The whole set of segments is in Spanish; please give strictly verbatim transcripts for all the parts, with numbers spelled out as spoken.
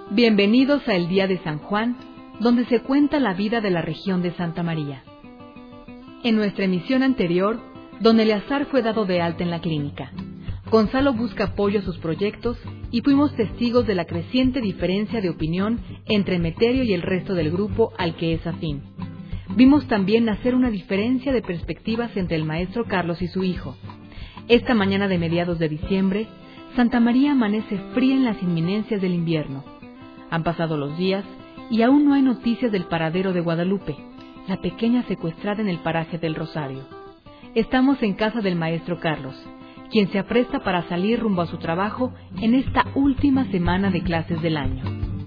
Bienvenidos a el Día de San Juan, donde se cuenta la vida de la región de Santa María. En nuestra emisión anterior, don Eleazar fue dado de alta en la clínica. Gonzalo busca apoyo a sus proyectos y fuimos testigos de la creciente diferencia de opinión entre Emeterio y el resto del grupo al que es afín. Vimos también nacer una diferencia de perspectivas entre el maestro Carlos y su hijo. Esta mañana de mediados de diciembre, Santa María amanece fría en las inminencias del invierno. Han pasado los días y aún no hay noticias del paradero de Guadalupe, la pequeña secuestrada en el paraje del Rosario. Estamos en casa del maestro Carlos, quien se apresta para salir rumbo a su trabajo en esta última semana de clases del año.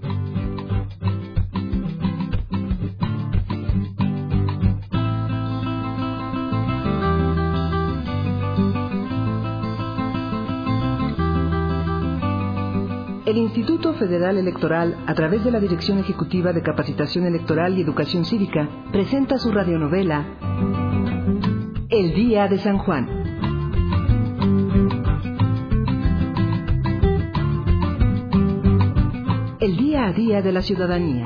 El Instituto Federal Electoral, a través de la Dirección Ejecutiva de Capacitación Electoral y Educación Cívica, presenta su radionovela El Día de San Juan. El día a día de la ciudadanía.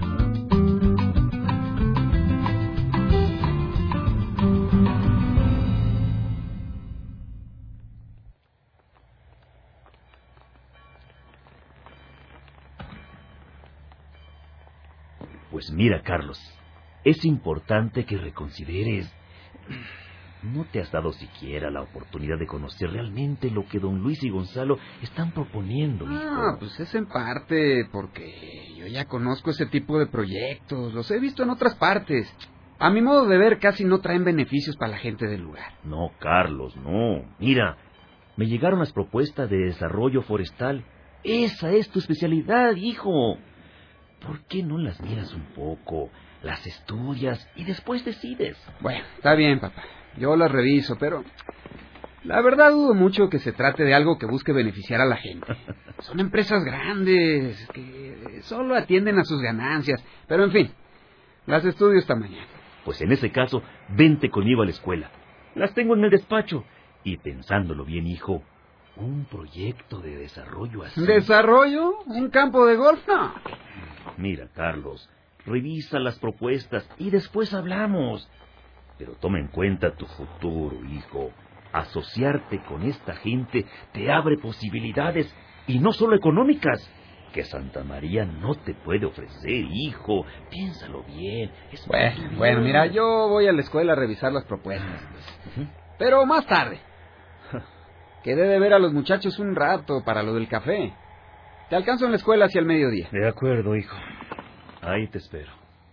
Pues mira, Carlos, es importante que reconsideres. No te has dado siquiera la oportunidad de conocer realmente lo que don Luis y Gonzalo están proponiendo, hijo. Ah, pues es en parte porque yo ya conozco ese tipo de proyectos, los he visto en otras partes. A mi modo de ver, casi no traen beneficios para la gente del lugar. No, Carlos, no. Mira, me llegaron las propuestas de desarrollo forestal. Esa es tu especialidad, hijo. ¿Por qué no las miras un poco, las estudias y después decides? Bueno, está bien, papá. Yo las reviso, pero la verdad dudo mucho que se trate de algo que busque beneficiar a la gente. Son empresas grandes que solo atienden a sus ganancias. Pero en fin, las estudio esta mañana. Pues en ese caso, vente conmigo a la escuela. Las tengo en el despacho. Y pensándolo bien, hijo, un proyecto de desarrollo así... ¿Desarrollo? ¿Un campo de golf? No. Mira, Carlos, revisa las propuestas y después hablamos. Pero toma en cuenta tu futuro, hijo. Asociarte con esta gente te abre posibilidades, y no solo económicas, que Santa María no te puede ofrecer, hijo. Piénsalo bien. Es bueno, bien. bueno, mira, yo voy a la escuela a revisar las propuestas. Uh-huh. Pero más tarde. Quedé de ver a los muchachos un rato para lo del café. Te alcanzo en la escuela hacia el mediodía. De acuerdo, hijo. Ahí te espero.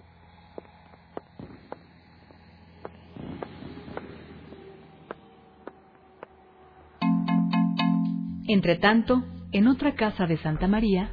Entretanto, en otra casa de Santa María...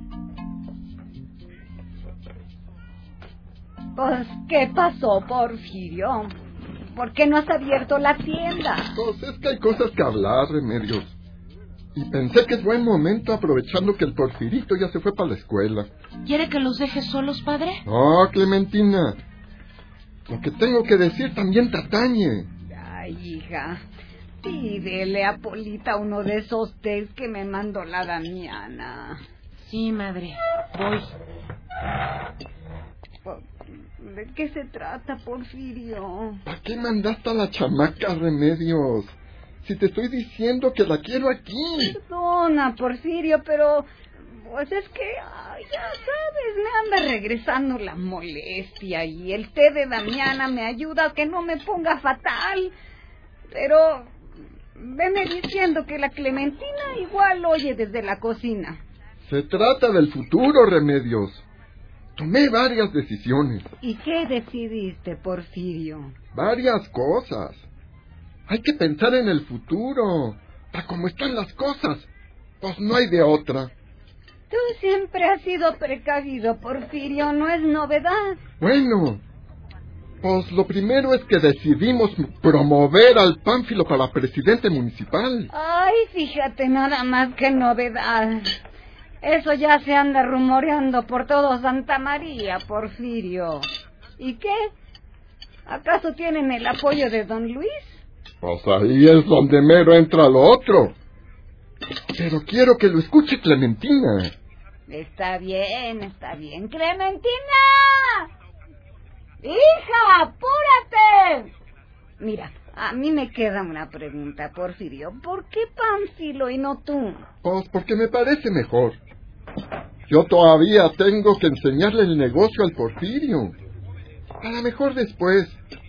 Pues, ¿qué pasó, Porfirio? ¿Por qué no has abierto la tienda? Pues es que hay cosas que hablar, Remedios. Y pensé que es buen momento, aprovechando que el Porfirito ya se fue para la escuela. ¿Quiere que los deje solos, padre? No, Clementina. Lo que tengo que decir también te atañe. Ay, hija, pídele a Polita uno de esos tés que me mandó la Damiana. Sí, madre, voy. ¿De qué se trata, Porfirio? ¿Para qué mandaste a la chamaca, Remedios? Si te estoy diciendo que la quiero aquí. Perdona, Porfirio, pero... Pues es que, ay, ya sabes, me anda regresando la molestia y el té de Damiana me ayuda a que no me ponga fatal. Pero... Veme diciendo que la Clementina igual oye desde la cocina. Se trata del futuro, Remedios. Tomé varias decisiones. ¿Y qué decidiste, Porfirio? Varias cosas. Hay que pensar en el futuro. Para cómo están las cosas, pues no hay de otra. Tú siempre has sido precavido, Porfirio, no es novedad. Bueno, pues lo primero es que decidimos promover al Pánfilo para presidente municipal. Ay, fíjate, nada más que novedad. Eso ya se anda rumoreando por todo Santa María, Porfirio. ¿Y qué? ¿Acaso tienen el apoyo de don Luis? Pues ahí es donde mero entra lo otro. Pero quiero que lo escuche Clementina. Está bien, está bien. ¡Clementina! ¡Hija, apúrate! Mira, a mí me queda una pregunta, Porfirio. ¿Por qué Pánfilo y no tú? Pues porque me parece mejor. Yo todavía tengo que enseñarle el negocio al Porfirio. A lo mejor después,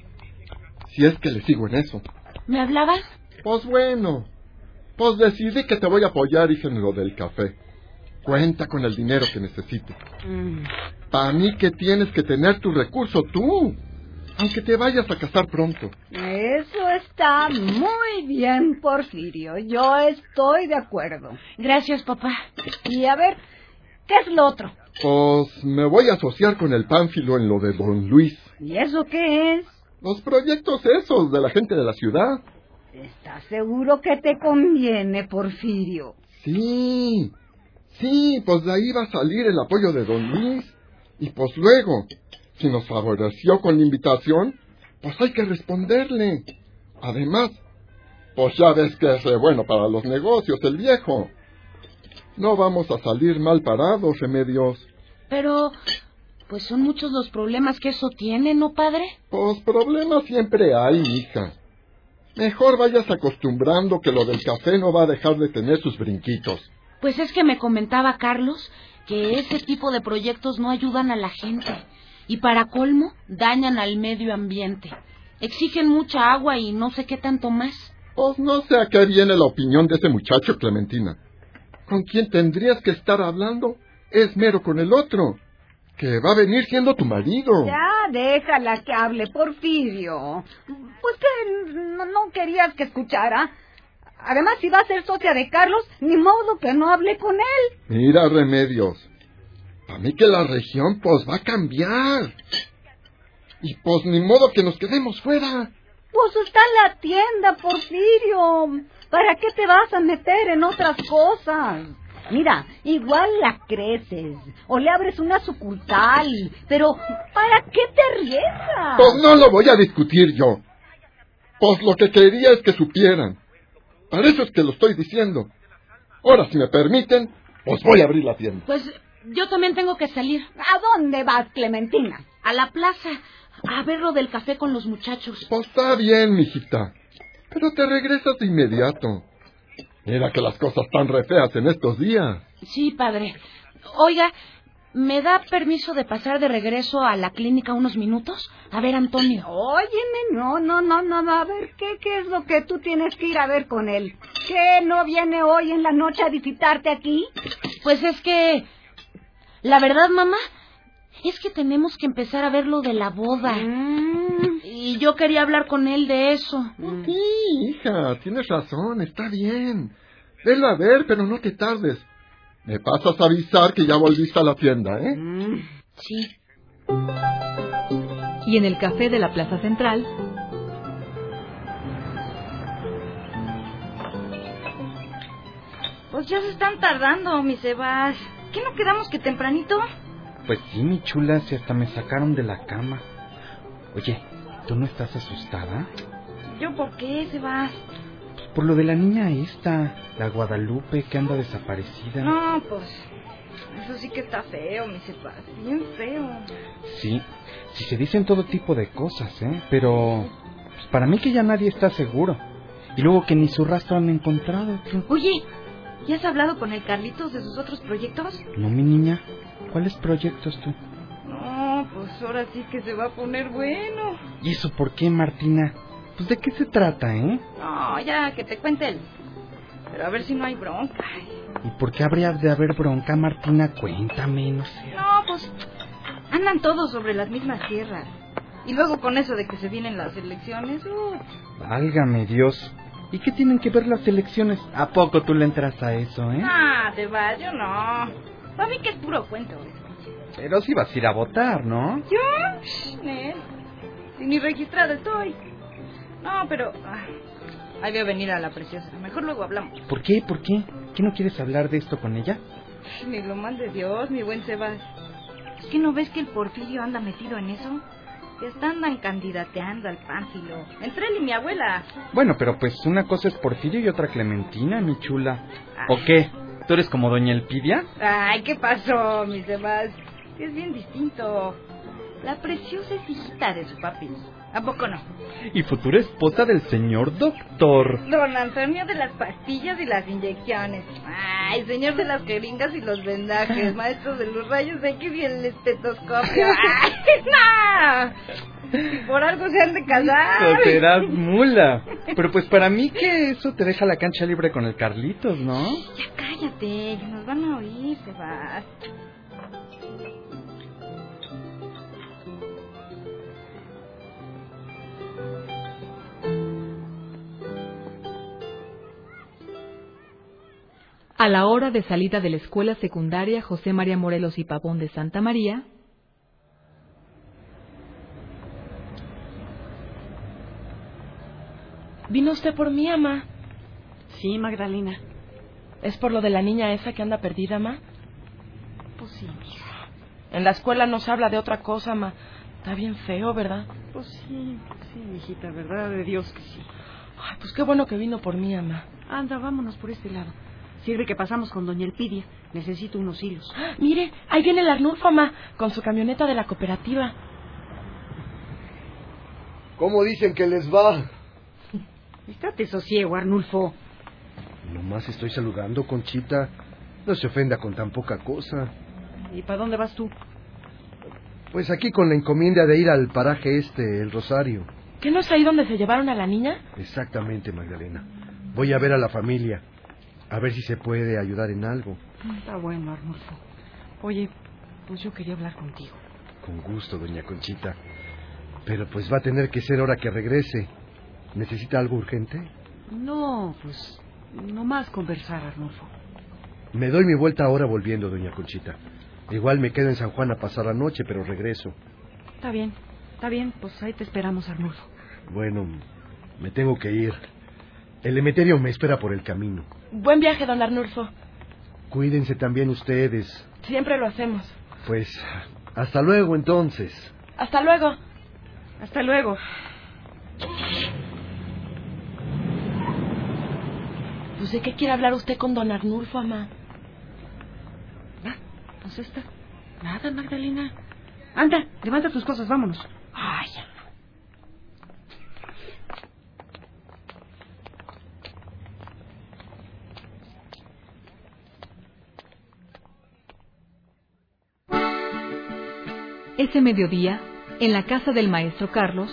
si es que le sigo en eso. ¿Me hablaban? Pues bueno, pues decidí que te voy a apoyar, hija, en lo del café. Cuenta con el dinero que necesito. Mm. Para mí que tienes que tener tu recurso tú, aunque te vayas a casar pronto. Eso está muy bien, Porfirio. Yo estoy de acuerdo. Gracias, papá. Y a ver, ¿qué es lo otro? Pues me voy a asociar con el Pánfilo en lo de don Luis. ¿Y eso qué es? Los proyectos esos de la gente de la ciudad. ¿Estás seguro que te conviene, Porfirio? Sí, sí, pues de ahí va a salir el apoyo de don Luis. Y pues luego, si nos favoreció con la invitación, pues hay que responderle. Además, pues ya ves que es bueno para los negocios el viejo. No vamos a salir mal parados, Remedios. Pero, pues son muchos los problemas que eso tiene, ¿no, padre? Pues problemas siempre hay, hija. Mejor vayas acostumbrando que lo del café no va a dejar de tener sus brinquitos. Pues es que me comentaba Carlos que ese tipo de proyectos no ayudan a la gente. Y para colmo, dañan al medio ambiente. Exigen mucha agua y no sé qué tanto más. Pues no sé a qué viene la opinión de ese muchacho, Clementina. Con quien tendrías que estar hablando es mero con el otro, que va a venir siendo tu marido. Ya, déjala que hable, Porfirio. Pues que no, no querías que escuchara. Además, si va a ser socia de Carlos, ni modo que no hable con él. Mira, Remedios, a mí que la región, pues, va a cambiar. Y pues, ni modo que nos quedemos fuera. Pues está en la tienda, Porfirio. ¿Para qué te vas a meter en otras cosas? Mira, igual la creces, o le abres una sucursal, pero ¿para qué te arriesgas? Pues no lo voy a discutir yo. Pues lo que quería es que supieran. Para eso es que lo estoy diciendo. Ahora, si me permiten, pues voy a abrir la tienda. Pues yo también tengo que salir. ¿A dónde vas, Clementina? A la plaza, a ver lo del café con los muchachos. Pues está bien, mijita. Pero te regresas de inmediato. Mira que las cosas están re feas en estos días. Sí, padre. Oiga, ¿me da permiso de pasar de regreso a la clínica unos minutos? A ver, Antonio. Óyeme, no, no, no, no, a ver, ¿qué, qué es lo que tú tienes que ir a ver con él? ¿Qué no viene hoy en la noche a visitarte aquí? Pues es que... La verdad, mamá, es que tenemos que empezar a ver lo de la boda. Mm. Y yo quería hablar con él de eso. Mm. Sí, hija, tienes razón, está bien. Velo a ver, pero no te tardes. Me pasas a avisar que ya volviste a la tienda, ¿eh? Mm. Sí. Y en el café de la Plaza Central... Pues ya se están tardando, mi Sebas. ¿Qué no quedamos que tempranito? Pues sí, mi chula, si hasta me sacaron de la cama. Oye, ¿tú no estás asustada? ¿Yo por qué, Sebas? Pues por lo de la niña esta, la Guadalupe, que anda desaparecida. No, pues... Eso sí que está feo, mi Sebas. Bien feo. Sí, sí se dicen todo tipo de cosas, ¿eh? Pero... Pues para mí que ya nadie está seguro. Y luego que ni su rastro han encontrado, tú. Oye, ¿ya has hablado con el Carlitos de sus otros proyectos? No, mi niña. ¿Cuáles proyectos tú? No, pues ahora sí que se va a poner bueno. ¿Y eso por qué, Martina? Pues ¿de qué se trata, eh? No, ya, que te cuente él. Pero a ver si no hay bronca. ¿Y por qué habría de haber bronca, Martina? Cuéntame, no sé. No, pues andan todos sobre las mismas tierras. Y luego con eso de que se vienen las elecciones... Uh. Válgame Dios. ¿Y qué tienen que ver las elecciones? ¿A poco tú le entras a eso, eh? Ah, te vas, yo no. Para mí que es puro cuento eso. Pero sí vas a ir a votar, ¿no? ¿Yo? Shh, Nel. Si ni registrada estoy. No, pero... ah, ahí voy a venir a la preciosa. Mejor luego hablamos. ¿Por qué? ¿Por qué? ¿Qué no quieres hablar de esto con ella? Ni lo mande Dios, mi buen Sebas. ¿Es que no ves que el Porfirio anda metido en eso? Que hasta andan candidateando al Pánfilo. Entre él y mi abuela. Bueno, pero pues una cosa es Porfirio y otra Clementina, mi chula. ¿O qué? ¿Tú eres como doña Elpidia? Ay, ¿qué pasó, mis demás? Es bien distinto. La preciosa es hijita de su papi. ¿A poco no? Y futura esposa del señor doctor. Don Antonio de las pastillas y las inyecciones. Ay, señor de las jeringas y los vendajes. Maestro de los rayos X y el estetoscopio. ¡Ay, no! Si por algo se han de casar. Pues serás mula. Pero pues para mí que eso te deja la cancha libre con el Carlitos, ¿no? Ya cállate, que nos van a oír, Sebas. A la hora de salida de la escuela secundaria José María Morelos y Pavón de Santa María, ¿vino usted por mí, ama? Sí, Magdalena. ¿Es por lo de la niña esa que anda perdida, ma? Pues sí, mija. En la escuela nos habla de otra cosa, ma. Está bien feo, ¿verdad? Pues sí, sí, mijita, verdad de Dios que sí. Ay, pues qué bueno que vino por mí, ama. Anda, vámonos por este lado. Sirve que pasamos con doña Elpidia. Necesito unos hilos. ¡Ah! Mire, ahí viene el Arnulfo, ma, con su camioneta de la cooperativa. ¿Cómo dicen que les va? Estate sosiego, Arnulfo. Nomás estoy saludando, Conchita. No se ofenda con tan poca cosa. ¿Y para dónde vas tú? Pues aquí con la encomienda de ir al paraje este, el Rosario. ¿Qué no es ahí donde se llevaron a la niña? Exactamente, Magdalena. Voy a ver a la familia. A ver si se puede ayudar en algo. Está bueno, Arnulfo. Oye, pues yo quería hablar contigo. Con gusto, doña Conchita. Pero pues va a tener que ser hora que regrese. ¿Necesita algo urgente? No, pues nomás conversar, Arnulfo. Me doy mi vuelta ahora volviendo, doña Conchita. Igual me quedo en San Juan a pasar la noche, pero regreso. Está bien, está bien, pues ahí te esperamos, Arnulfo. Bueno, me tengo que ir. El Emeterio me espera por el camino. Buen viaje, don Arnulfo. Cuídense también ustedes. Siempre lo hacemos. Pues, hasta luego entonces. Hasta luego. Hasta luego. Pues, ¿de qué quiere hablar usted con don Arnulfo, ama? Ah, pues esta. Nada, Magdalena. Anda, levanta tus cosas, vámonos. Ay, ese mediodía, en la casa del maestro Carlos,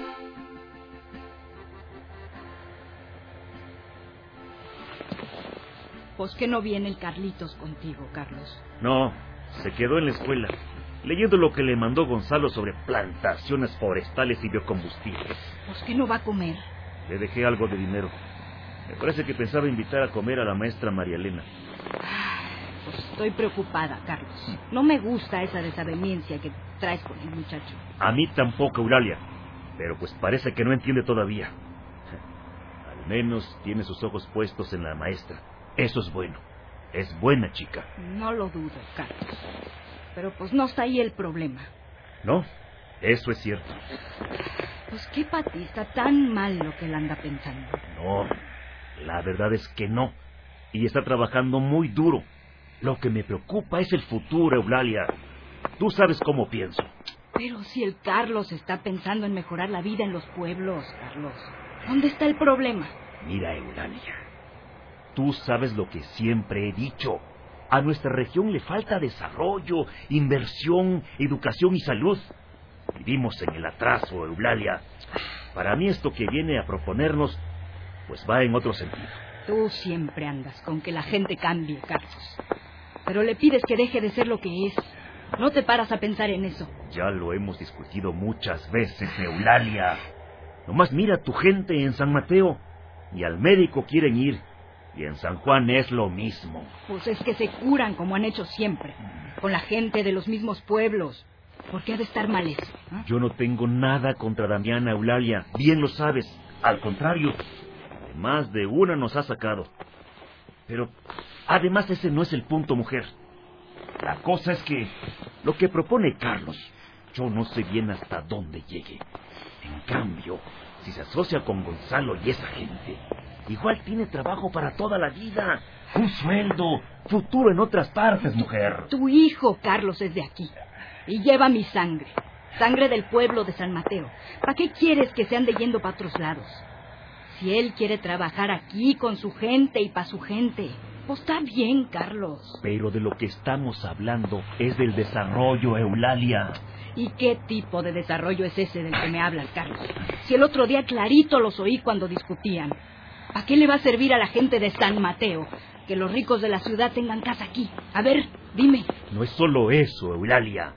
Pues que no viene el Carlitos contigo, Carlos. No, se quedó en la escuela, leyendo lo que le mandó Gonzalo sobre plantaciones forestales y biocombustibles. Pues que no va a comer. Le dejé algo de dinero. Me parece que pensaba invitar a comer a la maestra María Elena. Pues estoy preocupada, Carlos. No me gusta esa desaveniencia que traes con el muchacho. A mí tampoco, Eulalia. Pero pues parece que no entiende todavía. Al menos tiene sus ojos puestos en la maestra. Eso es bueno. Es buena chica. No lo dudo, Carlos. Pero pues no está ahí el problema. No, eso es cierto. Pues qué Pati está tan mal lo que él anda pensando. No, la verdad es que no. Y está trabajando muy duro. Lo que me preocupa es el futuro, Eulalia. Tú sabes cómo pienso. Pero si el Carlos está pensando en mejorar la vida en los pueblos, Carlos, ¿dónde está el problema? Mira, Eulalia, tú sabes lo que siempre he dicho. A nuestra región le falta desarrollo, inversión, educación y salud. Vivimos en el atraso, Eulalia. Para mí esto que viene a proponernos, pues va en otro sentido. Tú siempre andas con que la gente cambie, Carlos. Pero le pides que deje de ser lo que es. No te paras a pensar en eso. Ya lo hemos discutido muchas veces, Eulalia. Nomás mira a tu gente en San Mateo. Y al médico quieren ir. Y en San Juan es lo mismo. Pues es que se curan como han hecho siempre. Con la gente de los mismos pueblos. ¿Por qué ha de estar mal eso? ¿Eh? Yo no tengo nada contra Damiana, Eulalia. Bien lo sabes. Al contrario, más de una nos ha sacado. Pero además ese no es el punto, mujer. La cosa es que lo que propone Carlos, yo no sé bien hasta dónde llegue. En cambio, si se asocia con Gonzalo y esa gente, Igual tiene trabajo para toda la vida. Un sueldo, futuro en otras partes, mujer. Tu hijo, Carlos, es de aquí. Y lleva mi sangre. Sangre del pueblo de San Mateo. ¿Para qué quieres que se ande yendo para otros lados? Si él quiere trabajar aquí con su gente y para su gente, pues está bien, Carlos. Pero de lo que estamos hablando es del desarrollo, Eulalia. ¿Y qué tipo de desarrollo es ese del que me hablas, Carlos? Si el otro día clarito los oí cuando discutían. ¿A qué le va a servir a la gente de San Mateo que los ricos de la ciudad tengan casa aquí? A ver, dime. No es solo eso, Eulalia.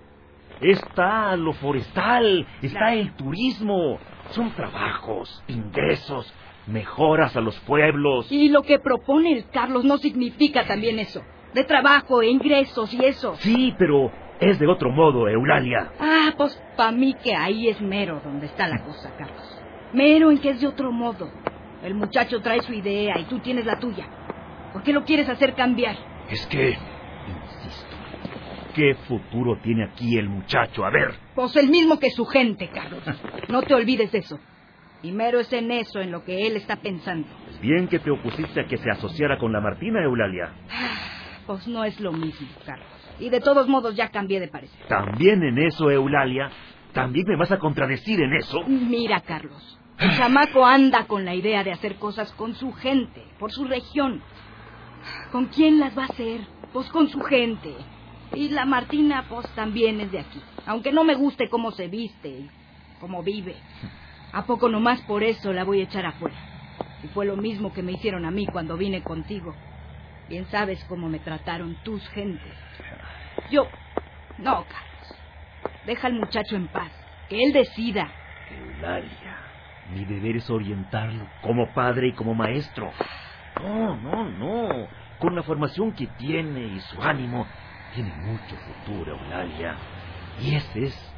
Está lo forestal, está el turismo. Son trabajos, ingresos, mejoras a los pueblos. Y lo que propone el Carlos no significa también eso. De trabajo, e ingresos y eso. Sí, pero es de otro modo, Eulalia. Ah, pues para mí que ahí es mero donde está la cosa, Carlos. Mero en que es de otro modo. El muchacho trae su idea y tú tienes la tuya. ¿Por qué lo quieres hacer cambiar? Es que, insisto, ¿qué futuro tiene aquí el muchacho? A ver. Pues el mismo que su gente, Carlos. No te olvides de eso. Y mero es en eso en lo que él está pensando. Es bien que te opusiste a que se asociara con la Martina, Eulalia. Pues no es lo mismo, Carlos. Y de todos modos ya cambié de parecer. ¿También en eso, Eulalia? ¿También me vas a contradecir en eso? Mira, Carlos. El chamaco anda con la idea de hacer cosas con su gente, por su región. ¿Con quién las va a hacer? Pues con su gente. Y la Martina, pues también es de aquí. Aunque no me guste cómo se viste y cómo vive. ¿A poco nomás por eso la voy a echar afuera? Y fue lo mismo que me hicieron a mí cuando vine contigo. Bien sabes cómo me trataron tus gentes. Yo... No, Carlos. Deja al muchacho en paz. Que él decida. Eulalia, mi deber es orientarlo como padre y como maestro. No, no, no. Con la formación que tiene y su ánimo, tiene mucho futuro, Eulalia. Y ese es...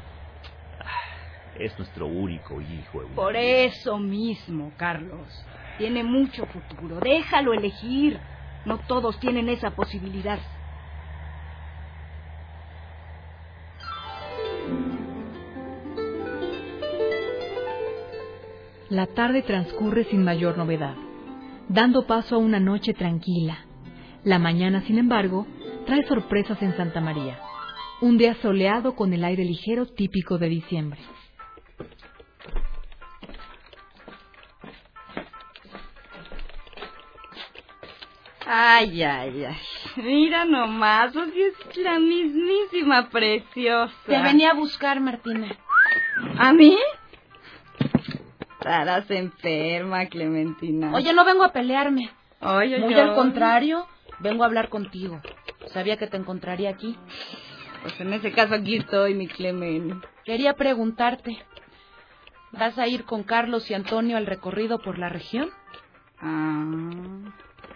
Es nuestro único hijo, Eulalia. Por eso mismo, Carlos. Tiene mucho futuro. Déjalo elegir. No todos tienen esa posibilidad. La tarde transcurre sin mayor novedad, dando paso a una noche tranquila. La mañana, sin embargo, trae sorpresas en Santa María. Un día soleado con el aire ligero típico de diciembre. Ay, ay, ay. Mira nomás, pues es la mismísima preciosa. Te venía a buscar, Martina. ¿A mí? Estarás enferma, Clementina. Oye, no vengo a pelearme. Oye, Muy yo... al contrario, vengo a hablar contigo. Sabía que te encontraría aquí. Pues en ese caso aquí estoy, mi Clemen. Quería preguntarte, ¿vas a ir con Carlos y Antonio al recorrido por la región? Ah...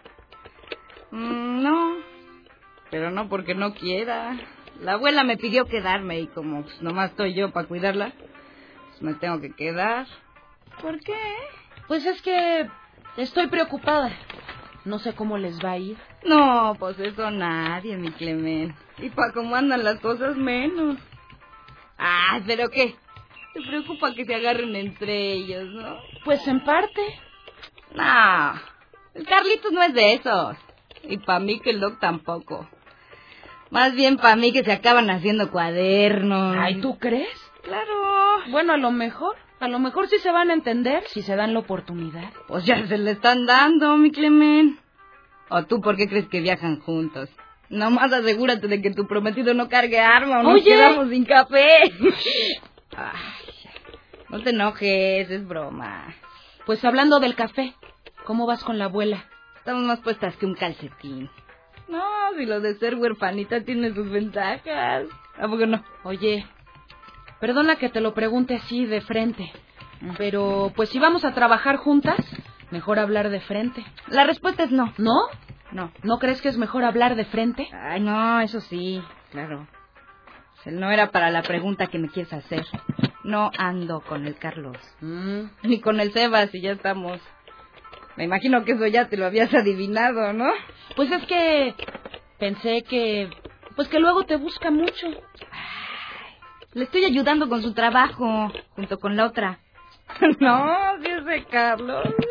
Mm, no, pero no porque no quiera. La abuela me pidió quedarme y como pues, nomás estoy yo para cuidarla, pues me tengo que quedar. ¿Por qué? Pues es que estoy preocupada. No sé cómo les va a ir. No, pues eso nadie, mi Clemen. Y para cómo andan las cosas menos. Ah, ¿pero qué? Te preocupa que se agarren entre ellos, ¿no? Pues en parte. No, el Carlitos no es de esos. Y para mí que el Doc tampoco. Más bien para mí que se acaban haciendo cuadernos. Ay, ¿tú crees? Claro. Bueno, a lo mejor. A lo mejor sí se van a entender si se dan la oportunidad. Pues ya se le están dando, mi Clemen. ¿O tú por qué crees que viajan juntos? Nomás asegúrate de que tu prometido no cargue arma o nos Oye. quedamos sin café. Ay, no te enojes, es broma. Pues hablando del café, ¿cómo vas con la abuela? Estamos más puestas que un calcetín. No, si lo de ser huerfanita tiene sus ventajas. ¿A poco no? Oye, perdona que te lo pregunte así de frente, pero pues si vamos a trabajar juntas, mejor hablar de frente. La respuesta es no. ¿No? No. ¿No crees que es mejor hablar de frente? Ay, no, eso sí, claro. No era para la pregunta que me quieres hacer. No ando con el Carlos. Mm. Ni con el Sebas, y ya estamos. Me imagino que eso ya te lo habías adivinado, ¿no? Pues es que pensé que... Pues que luego te busca mucho. Ay, le estoy ayudando con su trabajo, junto con la otra. No, sí ese Carlos.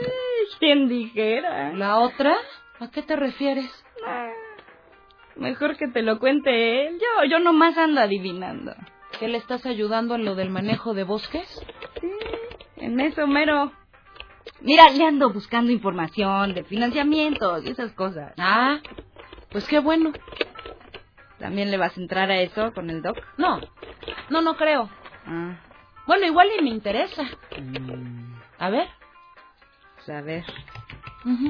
¿Quién dijera? ¿La otra? ¿A qué te refieres? Ah, mejor que te lo cuente él. Yo, yo nomás ando adivinando. ¿Que le estás ayudando en lo del manejo de bosques? Sí, en eso mero. Mira, le ando buscando información de financiamientos y esas cosas. Ah, pues qué bueno. ¿También le vas a entrar a eso con el doc? No, no, no creo. Ah. Bueno, igual y me interesa. Mm. A ver. Pues a ver. Uh-huh.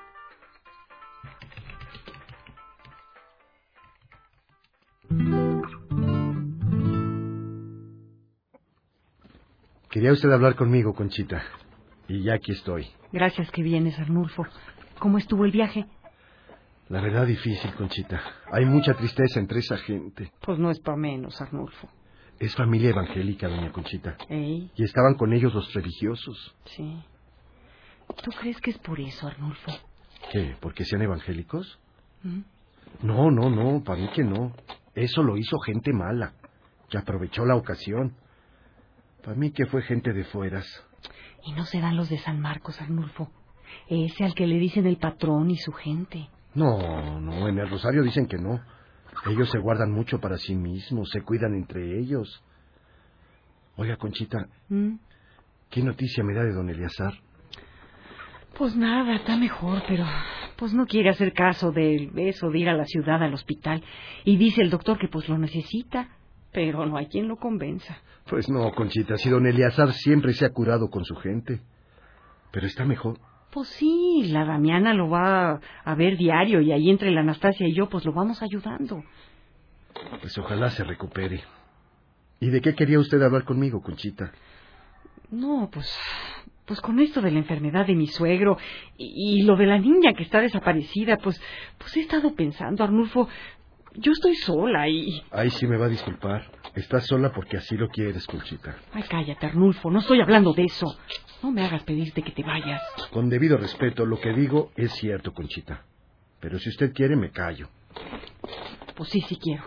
Quería usted hablar conmigo, Conchita. Y ya aquí estoy. Gracias que vienes, Arnulfo. ¿Cómo estuvo el viaje? La verdad difícil, Conchita. Hay mucha tristeza entre esa gente. Pues no es para menos, Arnulfo. Es familia evangélica, doña Conchita. ¿Eh? Y estaban con ellos los religiosos. Sí. ¿Tú crees que es por eso, Arnulfo? ¿Qué? ¿Porque sean evangélicos? ¿Mm? No, no, no, para mí que no. Eso lo hizo gente mala, que aprovechó la ocasión. Para mí que fue gente de fueras. Y no serán los de San Marcos, Arnulfo. Ese al que le dicen el patrón y su gente. No, no, en el Rosario dicen que no. Ellos se guardan mucho para sí mismos, se cuidan entre ellos. Oiga, Conchita, ¿Mm? ¿qué noticia me da de don Eleazar? Pues nada, está mejor, pero pues no quiere hacer caso de eso, de ir a la ciudad, al hospital. Y dice el doctor que pues lo necesita, pero no hay quien lo convenza. Pues no, Conchita, si don Eleazar siempre se ha curado con su gente. Pero está mejor. Pues sí, la Damiana lo va a ver diario y ahí entre la Anastasia y yo pues lo vamos ayudando. Pues ojalá se recupere. ¿Y de qué quería usted hablar conmigo, Conchita? No, pues pues con esto de la enfermedad de mi suegro y, y lo de la niña que está desaparecida, pues pues he estado pensando, Arnulfo, yo estoy sola y... Ay, sí me va a disculpar. Estás sola porque así lo quieres, Conchita. Ay, cállate, Arnulfo, no estoy hablando de eso. No me hagas pedirte que te vayas. Con debido respeto, lo que digo es cierto, Conchita. Pero si usted quiere, me callo. Pues sí, sí quiero.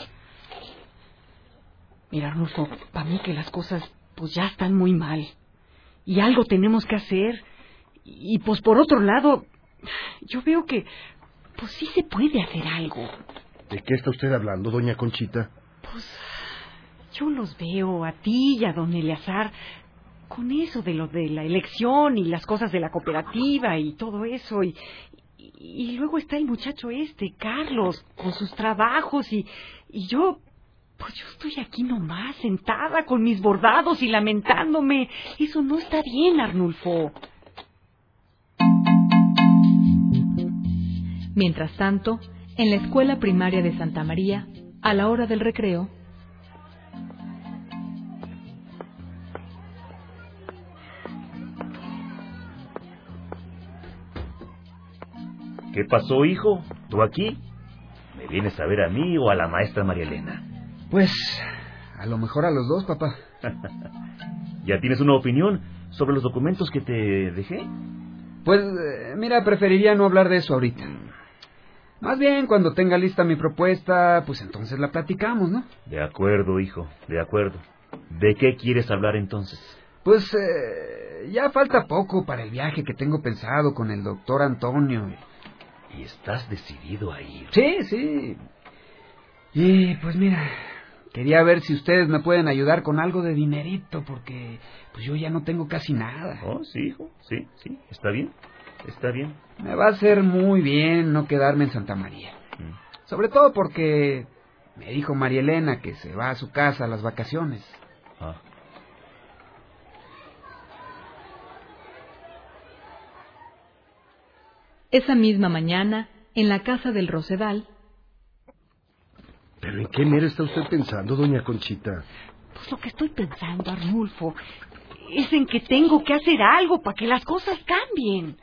Mira, Arnulfo, para mí que las cosas pues ya están muy mal. Y algo tenemos que hacer. Y pues por otro lado, yo veo que pues sí se puede hacer algo. ¿De qué está usted hablando, doña Conchita? Pues yo los veo a ti y a don Eleazar con eso de lo de la elección y las cosas de la cooperativa y todo eso. Y, y, y luego está el muchacho este, Carlos, con sus trabajos y, y yo... Pues yo estoy aquí nomás, sentada con mis bordados y lamentándome. Eso no está bien, Arnulfo. Mientras tanto, en la escuela primaria de Santa María, a la hora del recreo... ¿Qué pasó, hijo? ¿Tú aquí? ¿Me vienes a ver a mí o a la maestra María Elena? Pues, a lo mejor a los dos, papá. ¿Ya tienes una opinión sobre los documentos que te dejé? Pues, eh, mira, preferiría no hablar de eso ahorita. Más bien, cuando tenga lista mi propuesta, pues entonces la platicamos, ¿no? De acuerdo, hijo, de acuerdo. ¿De qué quieres hablar entonces? Pues, eh, ya falta poco para el viaje que tengo pensado con el doctor Antonio. ¿Y estás decidido a ir? Sí, sí. Y, pues mira... Quería ver si ustedes me pueden ayudar con algo de dinerito, porque pues yo ya no tengo casi nada. Oh, sí, hijo, sí, sí, está bien, está bien. Me va a hacer muy bien no quedarme en Santa María. Mm. Sobre todo porque me dijo María Elena que se va a su casa a las vacaciones. Ah. Esa misma mañana, en la casa del Rosedal... ¿Pero en qué mero está usted pensando, doña Conchita? Pues lo que estoy pensando, Arnulfo, es en que tengo que hacer algo para que las cosas cambien.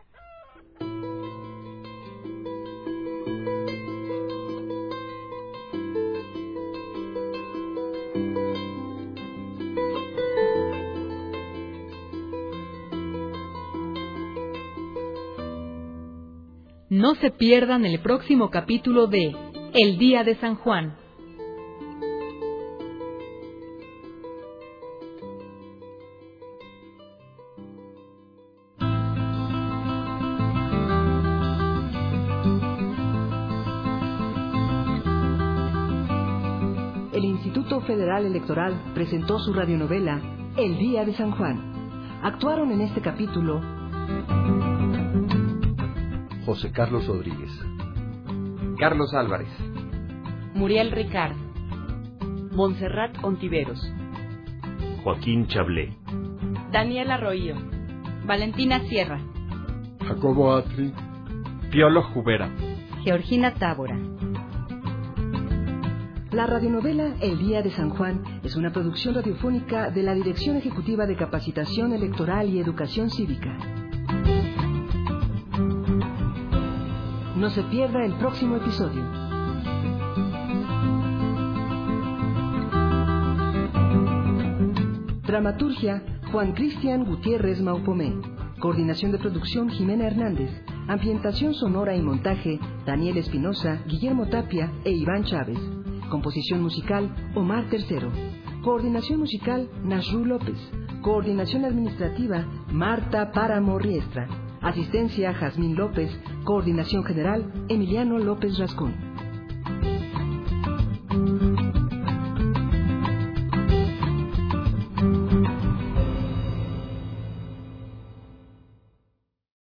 No se pierdan el próximo capítulo de El Día de San Juan. el Instituto Federal Electoral presentó su radionovela El Día de San Juan. Actuaron en este capítulo José Carlos Rodríguez, Carlos Álvarez, Muriel Ricard, Montserrat Ontiveros, Joaquín Chablé, Daniela Arroyo, Valentina Sierra, Jacobo Atri, Piolo Jubera, Georgina Tábora. La radionovela El Día de San Juan es una producción radiofónica de la Dirección Ejecutiva de Capacitación Electoral y Educación Cívica. No se pierda el próximo episodio. Dramaturgia, Juan Cristian Gutiérrez Maupomé. Coordinación de producción, Jimena Hernández. Ambientación sonora y montaje, Daniel Espinosa, Guillermo Tapia e Iván Chávez. Composición musical, Omar Tercero. Coordinación musical, Nasru López. Coordinación administrativa, Marta Páramo Riestra. Asistencia, Jazmín López. Coordinación general, Emiliano López Rascón.